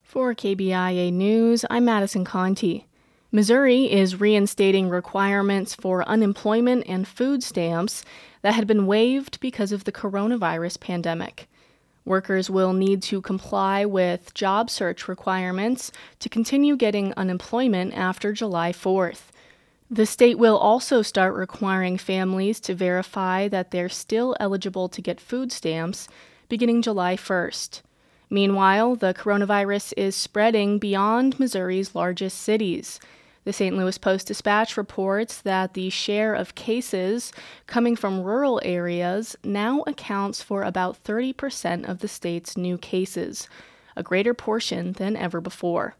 For KBIA News, I'm Madison Conti. Missouri is reinstating requirements for unemployment and food stamps that had been waived because of the coronavirus pandemic. Workers will need to comply with job search requirements to continue getting unemployment after July 4th. The state will also start requiring families to verify that they're still eligible to get food stamps beginning July 1st. Meanwhile, the coronavirus is spreading beyond Missouri's largest cities. The St. Louis Post-Dispatch reports that the share of cases coming from rural areas now accounts for about 30% of the state's new cases, a greater portion than ever before.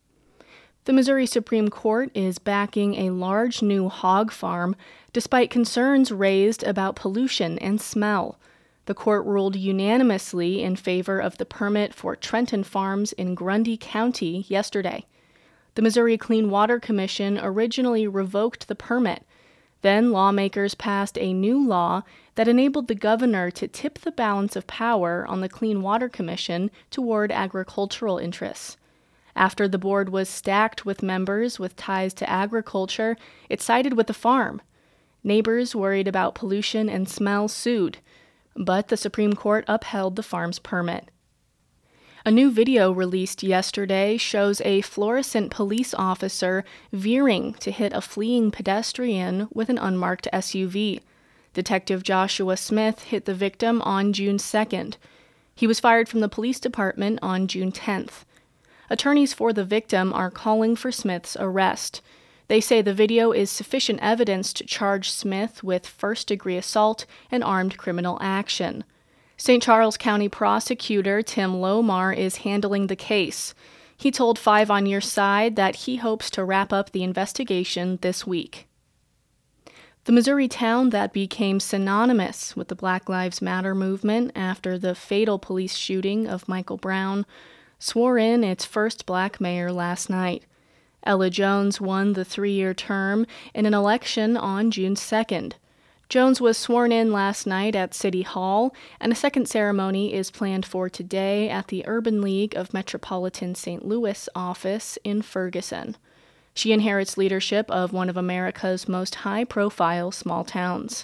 The Missouri Supreme Court is backing a large new hog farm despite concerns raised about pollution and smell. The court ruled unanimously in favor of the permit for Trenton Farms in Grundy County yesterday. The Missouri Clean Water Commission originally revoked the permit. Then lawmakers passed a new law that enabled the governor to tip the balance of power on the Clean Water Commission toward agricultural interests. After the board was stacked with members with ties to agriculture, it sided with the farm. Neighbors worried about pollution and smell sued, but the Supreme Court upheld the farm's permit. A new video released yesterday shows a fluorescent police officer veering to hit a fleeing pedestrian with an unmarked SUV. Detective Joshua Smith hit the victim on June 2nd. He was fired from the police department on June 10th. Attorneys for the victim are calling for Smith's arrest. They say the video is sufficient evidence to charge Smith with first-degree assault and armed criminal action. St. Charles County prosecutor Tim Lomar is handling the case. He told Five on Your Side that he hopes to wrap up the investigation this week. The Missouri town that became synonymous with the Black Lives Matter movement after the fatal police shooting of Michael Brown swore in its first black mayor last night. Ella Jones won the 3-year term in an election on June 2nd. Jones was sworn in last night at City Hall, and a second ceremony is planned for today at the Urban League of Metropolitan St. Louis office in Ferguson. She inherits leadership of one of America's most high-profile small towns.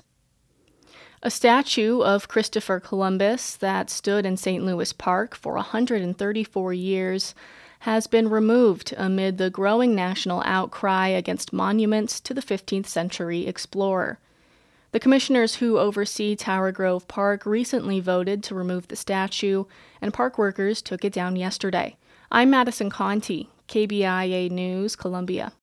A statue of Christopher Columbus that stood in St. Louis Park for 134 years has been removed amid the growing national outcry against monuments to the 15th century explorer. The commissioners who oversee Tower Grove Park recently voted to remove the statue, and park workers took it down yesterday. I'm Madison Conti, KBIA News, Columbia.